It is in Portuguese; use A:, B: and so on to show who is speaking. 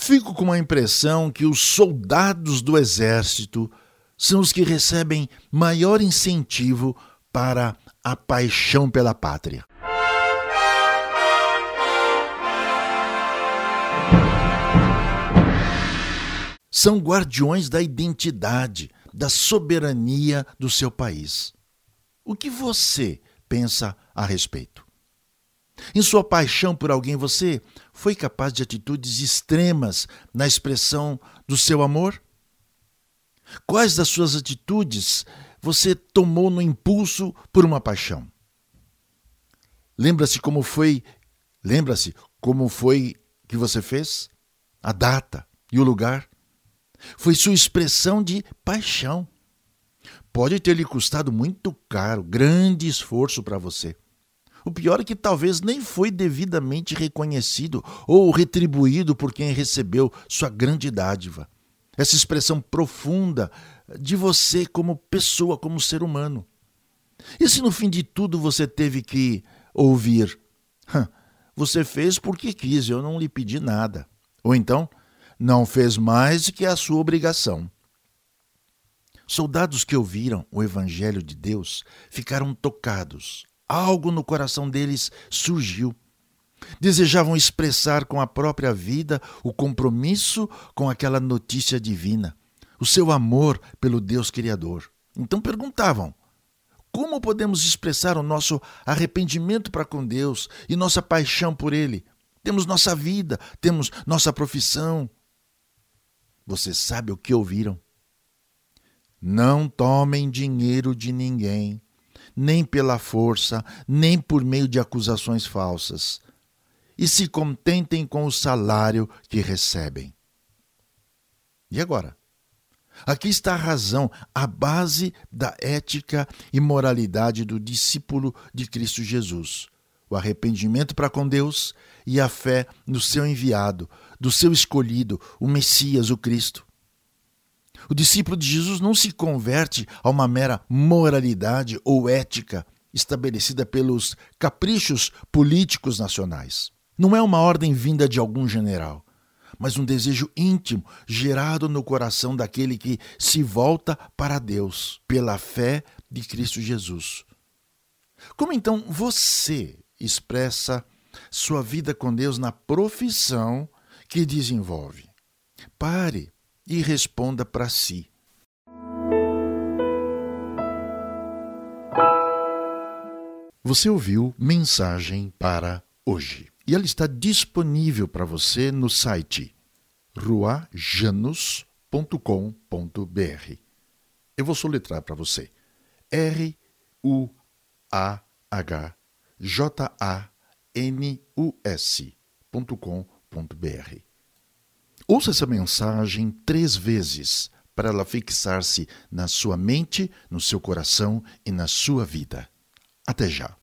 A: Fico com a impressão que os soldados do exército são os que recebem maior incentivo para a paixão pela pátria. São guardiões da identidade, da soberania do seu país. O que você pensa a respeito? Em sua paixão por alguém, você foi capaz de atitudes extremas na expressão do seu amor? Quais das suas atitudes você tomou no impulso por uma paixão? Lembra-se como foi que você fez? A data e o lugar? Foi sua expressão de paixão. Pode ter lhe custado muito caro, grande esforço para você. O pior é que talvez nem foi devidamente reconhecido ou retribuído por quem recebeu sua grande dádiva. Essa expressão profunda de você como pessoa, como ser humano. E se no fim de tudo você teve que ouvir: você fez porque quis, eu não lhe pedi nada. Ou então, não fez mais que a sua obrigação. Soldados que ouviram o Evangelho de Deus ficaram tocados. Algo no coração deles surgiu. Desejavam expressar com a própria vida o compromisso com aquela notícia divina, o seu amor pelo Deus Criador. Então perguntavam: como podemos expressar o nosso arrependimento para com Deus e nossa paixão por Ele? Temos nossa vida, temos nossa profissão. Você sabe o que ouviram? Não tomem dinheiro de ninguém, nem pela força, nem por meio de acusações falsas, e se contentem com o salário que recebem. E agora? Aqui está a razão, a base da ética e moralidade do discípulo de Cristo Jesus. O arrependimento para com Deus e a fé no seu enviado, do seu escolhido, o Messias, o Cristo. O discípulo de Jesus não se converte a uma mera moralidade ou ética estabelecida pelos caprichos políticos nacionais. Não é uma ordem vinda de algum general, mas um desejo íntimo gerado no coração daquele que se volta para Deus pela fé de Cristo Jesus. Como então você expressa sua vida com Deus na profissão que desenvolve? Pare e responda para si. Você ouviu Mensagem para Hoje. E ela está disponível para você no site ruajanus.com.br. Eu vou soletrar para você. ruajanus.com.br. Ouça essa mensagem 3 vezes para ela fixar-se na sua mente, no seu coração e na sua vida. Até já.